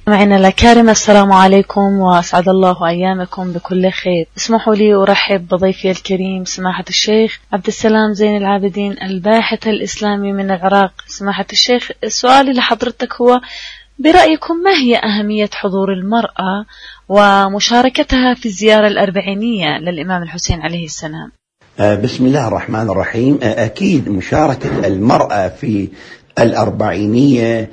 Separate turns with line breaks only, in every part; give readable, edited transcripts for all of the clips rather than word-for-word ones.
معنا الأكارم، السلام عليكم وأسعد الله أيامكم بكل خير. اسمحوا لي أرحب بضيفي الكريم سماحة الشيخ عبد السلام زين العابدين، الباحث الإسلامي من العراق. سماحة الشيخ، سؤالي لحضرتك هو: برأيكم ما هي أهمية حضور المرأة ومشاركتها في الزيارة الأربعينية للإمام الحسين عليه السلام؟
بسم الله الرحمن الرحيم. أكيد مشاركة المرأة في الأربعينية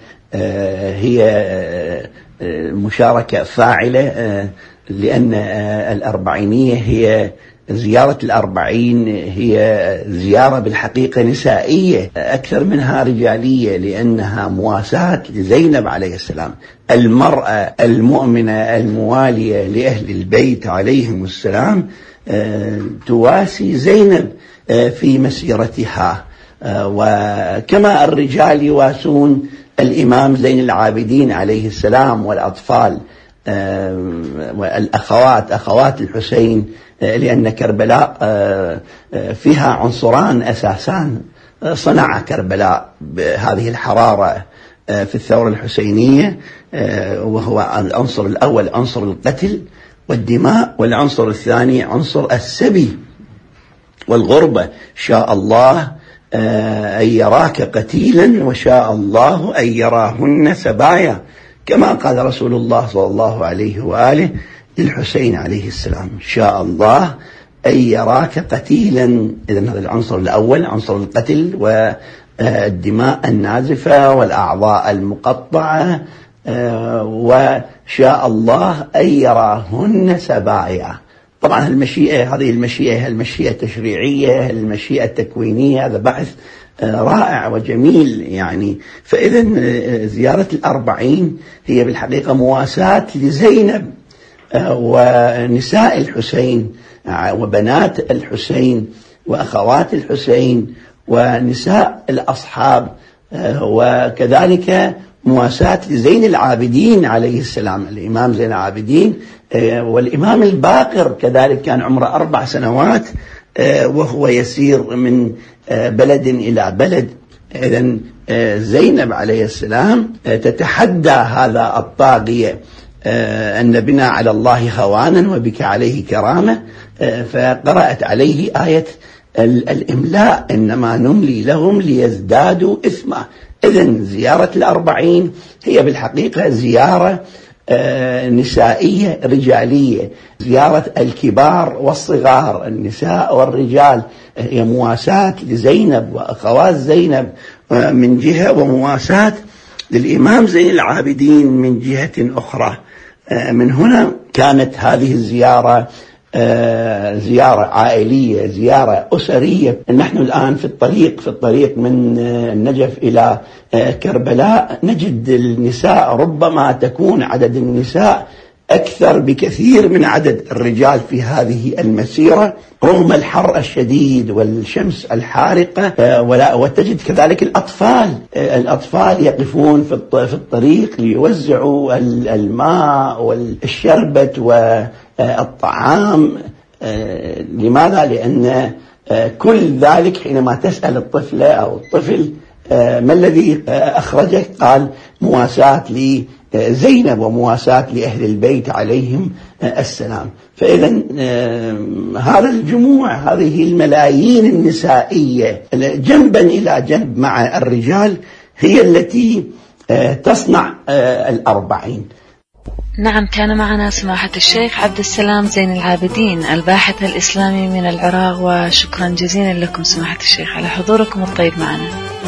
هي مشاركة فاعلة، لأن الأربعينية هي زيارة الأربعين، هي زيارة بالحقيقة نسائية أكثر منها رجالية، لأنها مواساة لزينب عليه السلام، المرأة المؤمنة الموالية لأهل البيت عليهم السلام تواسي زينب في مسيرتها، وكما الرجال يواسون الإمام زين العابدين عليه السلام والأطفال والأخوات أخوات الحسين، لأن كربلاء فيها عنصران أساسان صنع كربلاء بهذه الحرارة في الثورة الحسينية، وهو العنصر الأول عنصر القتل والدماء، والعنصر الثاني عنصر السبي والغربة. شاء الله أن يراك قتيلا وشاء الله أن يراهن سبايا، كما قال رسول الله صلى الله عليه وآله للحسين عليه السلام: شاء الله أن يراك قتيلا. إذن هذا العنصر الأول عنصر القتل والدماء النازفة والأعضاء المقطعة، وشاء الله أن يراهن سبايا. طبعا المشيئة، هذه المشيئة المشيئة التشريعية، المشيئة التكوينية، هذا بحث رائع وجميل يعني. فإذا زيارة الأربعين هي بالحقيقة مواساة لزينب ونساء الحسين وبنات الحسين وأخوات الحسين ونساء الأصحاب، وكذلك مواساة لزين العابدين عليه السلام، الإمام زين العابدين، والإمام الباقر كذلك كان عمره 4 سنوات وهو يسير من بلد إلى بلد. إذن زينب عليه السلام تتحدى هذا الطاغية أن بنا على الله هوانا وبك عليه كرامة، فقرأت عليه آية الإملاء: إنما نملي لهم ليزدادوا إثما. إذن زيارة الأربعين هي بالحقيقة زيارة نسائية رجالية، زيارة الكبار والصغار، النساء والرجال، هي مواساة لزينب وأخوات زينب من جهة، ومواساة للإمام زين العابدين من جهة أخرى. من هنا كانت هذه الزيارة زيارة عائلية، زيارة أسرية. نحن الآن في الطريق من النجف إلى كربلاء نجد النساء، ربما تكون عدد النساء أكثر بكثير من عدد الرجال في هذه المسيرة، رغم الحر الشديد والشمس الحارقة. وتجد كذلك الأطفال يقفون في الطريق ليوزعوا الماء والشربة والطعام. لماذا؟ لأن كل ذلك حينما تسأل الطفلة أو الطفل ما الذي أخرجك، قال: مواساة لزينب ومواساة لأهل البيت عليهم السلام. فإذا هذا الجموع، هذه الملايين النسائية جنبا إلى جنب مع الرجال، هي التي تصنع الأربعين.
نعم، كان معنا سماحة الشيخ عبد السلام زين العابدين، الباحث الإسلامي من العراق، وشكرا جزيلا لكم سماحة الشيخ على حضوركم الطيب معنا.